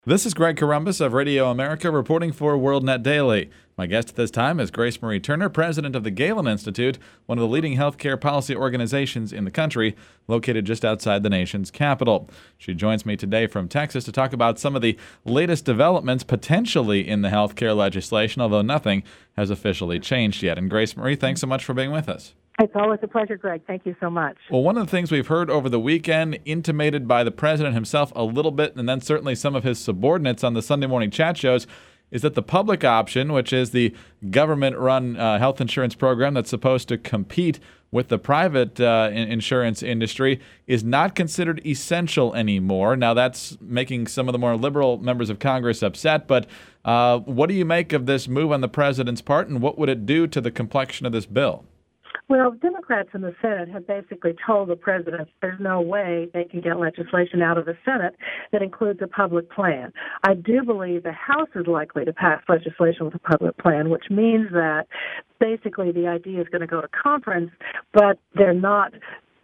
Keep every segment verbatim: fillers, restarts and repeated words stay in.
This is Greg Corombos of Radio America reporting for WorldNet Daily. My guest at this time is Grace Marie Turner, president of the Galen Institute, one of the leading healthcare policy organizations in the country, located just outside the nation's capital. She joins me today from Texas to talk about some of the latest developments potentially in the healthcare legislation, although nothing has officially changed yet. And Grace Marie, thanks so much for being with us. It's always a pleasure, Greg. Thank you so much. Well, one of the things we've heard over the weekend, intimated by the president himself a little bit, and then certainly some of his subordinates on the Sunday morning chat shows, is that the public option, which is the government-run uh, health insurance program that's supposed to compete with the private uh, insurance industry, is not considered essential anymore. Now, that's making some of the more liberal members of Congress upset, but uh, what do you make of this move on the president's part, and what would it do to the complexion of this bill? Well, Democrats in the Senate have basically told the president there's no way they can get legislation out of the Senate that includes a public plan. I do believe the House is likely to pass legislation with a public plan, which means that basically the idea is going to go to conference, but they're not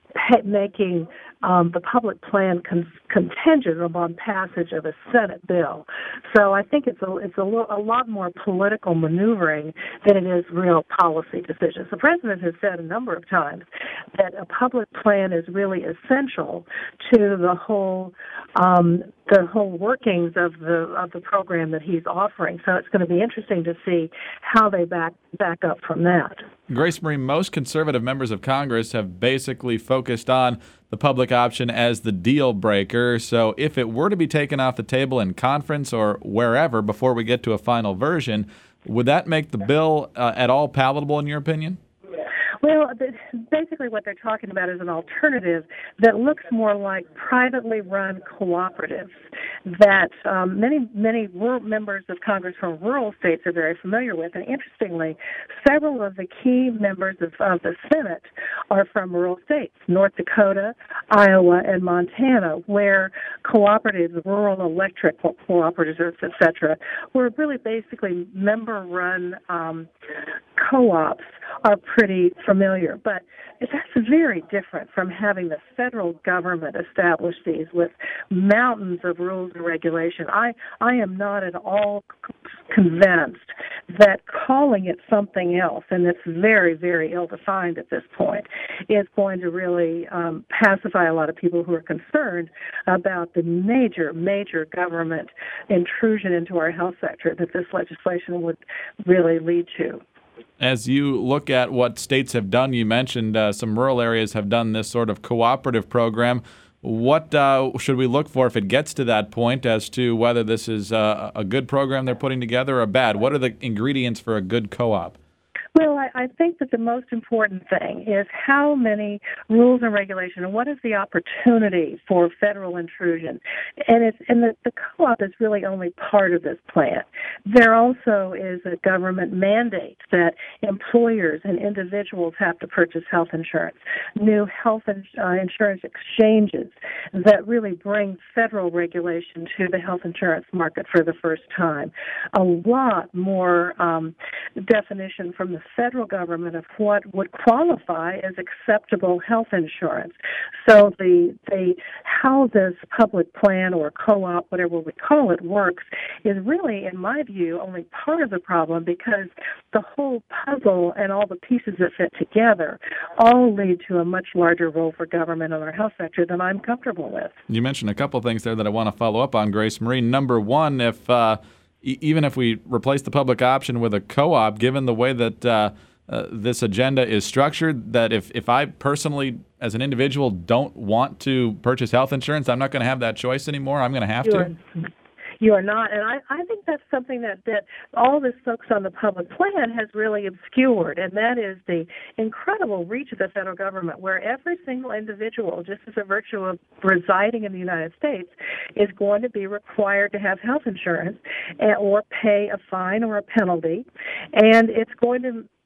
making um, the public plan con- contingent upon passage of a Senate bill. So I think it's a it's a, lo- a lot more political maneuvering than it is real policy decisions. The president has said a number of times that a public plan is really essential to the whole um, the whole workings of the of the program that he's offering. So it's going to be interesting to see how they back back up from that. Grace Marie, most conservative members of Congress have basically focused on the public option as the deal breaker. So if it were to be taken off the table in conference or wherever before we get to a final version, would that make the bill uh, at all palatable in your opinion? Well, basically what they're talking about is an alternative that looks more like privately run cooperatives that um, many, many rural members of Congress from rural states are very familiar with. And interestingly, several of the key members of, of the Senate are from rural states, North Dakota, Iowa, and Montana, where cooperatives, rural electric cooperatives, et cetera, were really basically member-run um, co-ops are pretty familiar. But that's very different from having the federal government establish these with mountains of rules and regulation. I, I am not at all convinced that calling it something else, and it's very, very ill-defined at this point, is going to really um, pacify a lot of people who are concerned about the major, major government intrusion into our health sector that this legislation would really lead to. As you look at what states have done, you mentioned uh, some rural areas have done this sort of cooperative program. What uh, should we look for if it gets to that point as to whether this is uh, a good program they're putting together or bad? What are the ingredients for a good co-op? Well, I, I think that the most important thing is how many rules and regulations, and what is the opportunity for federal intrusion. And it's and the, the co-op is really only part of this plan. There also is a government mandate that employers and individuals have to purchase health insurance, new health ins- uh, insurance exchanges that really bring federal regulation to the health insurance market for the first time. A lot more um, definition from the federal government of what would qualify as acceptable health insurance. So the the how this public plan or co-op, whatever we call it, works is really, in my view, only part of the problem, because the whole puzzle and all the pieces that fit together all lead to a much larger role for government in our health sector than I'm comfortable with. You mentioned a couple things there that I want to follow up on, Grace Marie. Number one, if uh, even if we replace the public option with a co-op, given the way that uh, uh, this agenda is structured, that if, if I personally, as an individual, don't want to purchase health insurance, I'm not going to have that choice anymore. I'm going to have Sure. to. You are not, and I, I think that's something that, that all this focus on the public plan has really obscured, and that is the incredible reach of the federal government, where every single individual, just as a virtue of residing in the United States, is going to be required to have health insurance and, or pay a fine or a penalty, and it's going to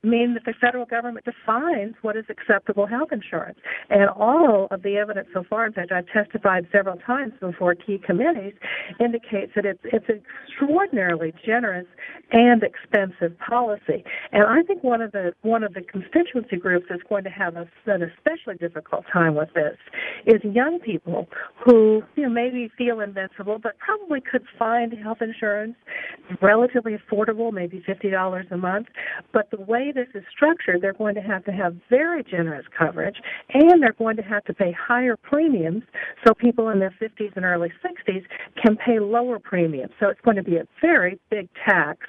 mean that the federal government defines what is acceptable health insurance. And all of the evidence so far, in fact, I've testified several times before key committees, indicates that it's it's an extraordinarily generous and expensive policy. And I think one of the one of the constituency groups that's going to have a, an especially difficult time with this is young people who, you know, maybe feel invincible, but probably could find health insurance relatively affordable, maybe fifty dollars a month. But the way this is structured, they're going to have to have very generous coverage, and they're going to have to pay higher premiums so people in their fifties and early sixties can pay lower premiums. So it's going to be a very big tax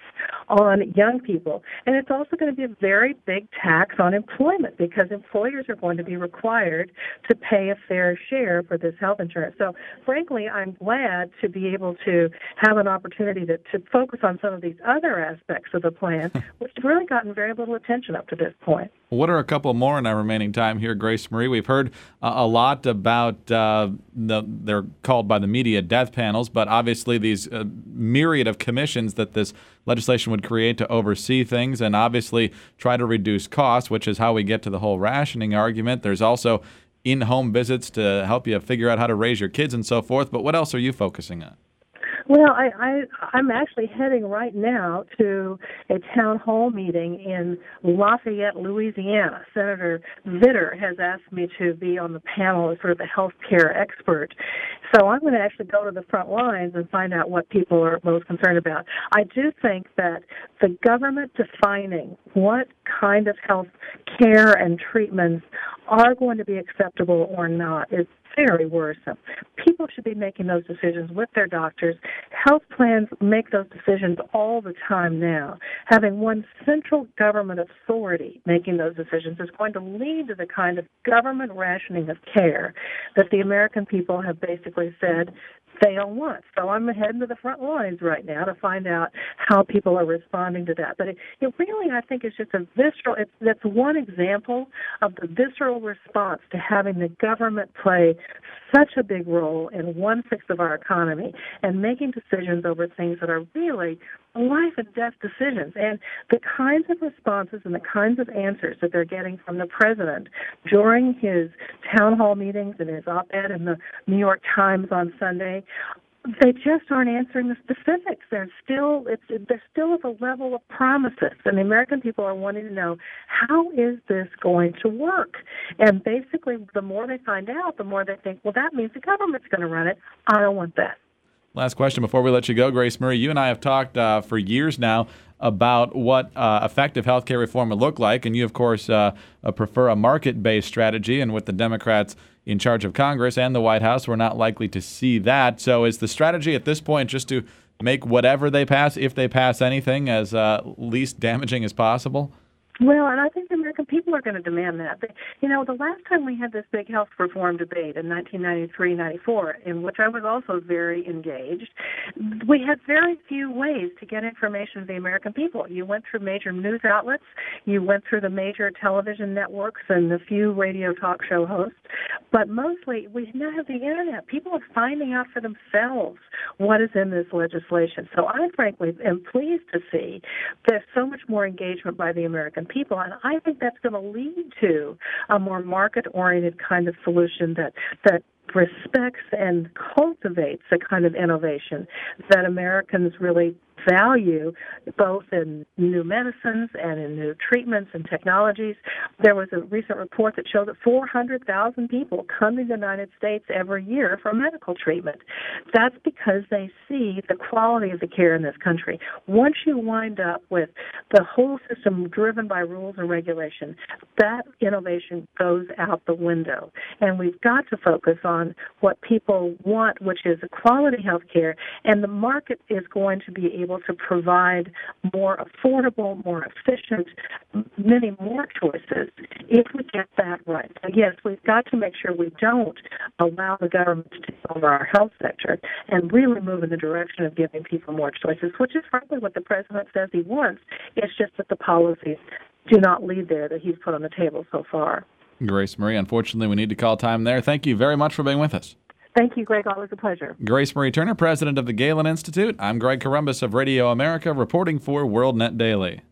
on young people. And it's also going to be a very big tax on employment because employers are going to be required to pay a fair share for this health insurance. So frankly, I'm glad to be able to have an opportunity to, to focus on some of these other aspects of the plan, which have really gotten very little attention up to this point. What are a couple more in our remaining time here, Grace Marie? We've heard uh, a lot about, uh, the, they're called by the media death panels, but obviously these uh, myriad of commissions that this legislation would create to oversee things and obviously try to reduce costs, which is how we get to the whole rationing argument. There's also in-home visits to help you figure out how to raise your kids and so forth. But what else are you focusing on? Well, I, I, I'm actually heading right now to a town hall meeting in Lafayette, Louisiana. Senator Vitter has asked me to be on the panel as sort of a health care expert. So I'm going to actually go to the front lines and find out what people are most concerned about. I do think that the government defining what kind of health care and treatments are going to be acceptable or not is very worrisome. People should be making those decisions with their doctors. Health plans make those decisions all the time now. Having one central government authority making those decisions is going to lead to the kind of government rationing of care that the American people have basically said they don't want. So I'm heading to the front lines right now to find out how people are responding to that. But it, it really, I think, is just a visceral, it's, that's one example of the visceral response to having the government play such a big role in one-sixth of our economy and making decisions over things that are really life and death decisions. And the kinds of responses and the kinds of answers that they're getting from the president during his town hall meetings and his op-ed in the New York Times on Sunday, they just aren't answering the specifics. They're still, it's, they're still at the level of promises, and the American people are wanting to know, how is this going to work? And basically, the more they find out, the more they think, well, that means the government's going to run it. I don't want that. Last question before we let you go, Grace Marie. You and I have talked uh, for years now about what uh, effective health care reform would look like, and you, of course, uh, uh, prefer a market-based strategy, and with the Democrats in charge of Congress and the White House, we're not likely to see that. So is the strategy at this point just to make whatever they pass, if they pass anything, as uh, least damaging as possible? Well, and I think the American people are going to demand that. But, you know, the last time we had this big health reform debate in nineteen ninety-three ninety-four, in which I was also very engaged, we had very few ways to get information to the American people. You went through major news outlets, you went through the major television networks and the few radio talk show hosts, but mostly we now have the Internet. People are finding out for themselves what is in this legislation. So I frankly am pleased to see there's so much more engagement by the American people, and I think that's going to lead to a more market-oriented kind of solution that that respects and cultivates the kind of innovation that Americans really value, both in new medicines and in new treatments and technologies. There was a recent report that showed that four hundred thousand people come to the United States every year for medical treatment. That's because they see the quality of the care in this country. Once you wind up with the whole system driven by rules and regulation, that innovation goes out the window. And we've got to focus on what people want, which is quality health care, and the market is going to be able to provide more affordable, more efficient, many more choices if we get that right. So yes, we've got to make sure we don't allow the government to take over our health sector and really move in the direction of giving people more choices, which is frankly what the president says he wants. It's just that the policies do not lead there that he's put on the table so far. Grace Marie, unfortunately, we need to call time there. Thank you very much for being with us. Thank you, Greg. Always a pleasure. Grace Marie Turner, president of the Galen Institute. I'm Greg Corombos of Radio America, reporting for WorldNet Daily.